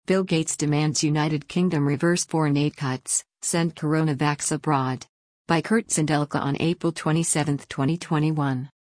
Bill Gates demands United Kingdom reverse foreign aid cuts, send coronavax abroad. By Kurt Zindelka on April 27, 2021.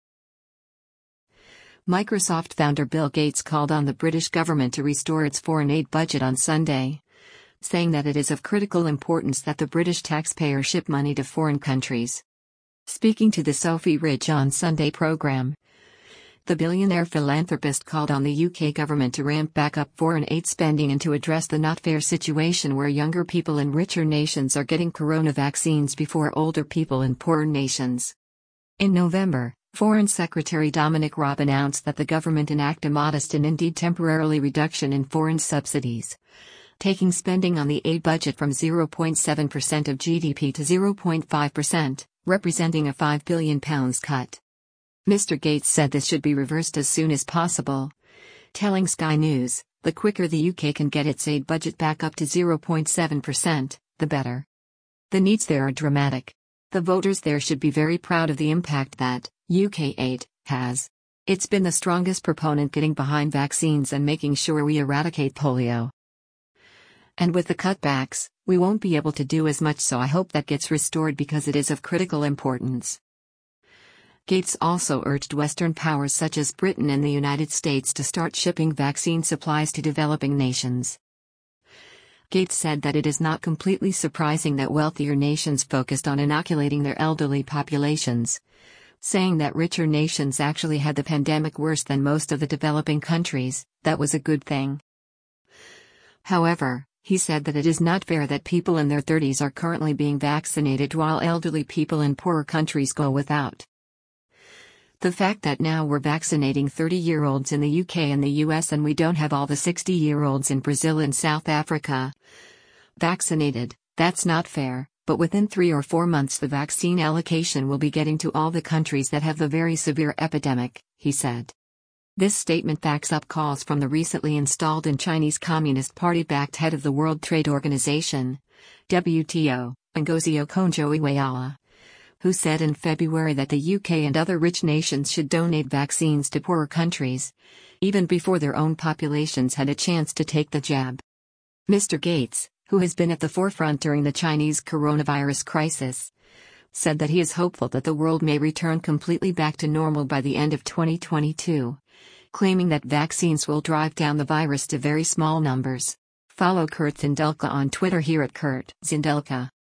Microsoft founder Bill Gates called on the British government to restore its foreign aid budget on Sunday, saying that it is of critical importance that the British taxpayer ship money to foreign countries. Speaking to the Sophie Ridge on Sunday program, the billionaire philanthropist called on the UK government to ramp back up foreign aid spending and to address the not fair situation where younger people in richer nations are getting corona vaccines before older people in poorer nations. In November, Foreign Secretary Dominic Raab announced that the government enact a modest and indeed temporarily reduction in foreign subsidies, taking spending on the aid budget from 0.7% of GDP to 0.5%, representing a £5 billion cut. Mr. Gates said this should be reversed as soon as possible, telling Sky News, "The quicker the UK can get its aid budget back up to 0.7%, the better. The needs there are dramatic. The voters there should be very proud of the impact that UK aid has. It's been the strongest proponent getting behind vaccines and making sure we eradicate polio. And with the cutbacks, we won't be able to do as much, so I hope that gets restored because it is of critical importance." Gates also urged Western powers such as Britain and the United States to start shipping vaccine supplies to developing nations. Gates said that it is not completely surprising that wealthier nations focused on inoculating their elderly populations, saying that richer nations actually had the pandemic worse than most of the developing countries. That was a good thing. However, he said that it is not fair that people in their 30s are currently being vaccinated while elderly people in poorer countries go without. The fact that now we're vaccinating 30-year-olds in the UK and the US and we don't have all the 60-year-olds in Brazil and South Africa vaccinated, that's not fair, but within 3 or 4 months the vaccine allocation will be getting to all the countries that have the very severe epidemic, he said. This statement backs up calls from the recently installed and Chinese Communist Party-backed head of the World Trade Organization, WTO, Ngozi Okonjo-Iweala, who said in February that the UK and other rich nations should donate vaccines to poorer countries, even before their own populations had a chance to take the jab. Mr. Gates, who has been at the forefront during the Chinese coronavirus crisis, said that he is hopeful that the world may return completely back to normal by the end of 2022, claiming that vaccines will drive down the virus to very small numbers. Follow Kurt Zindelka on Twitter here at Kurt Zindelka.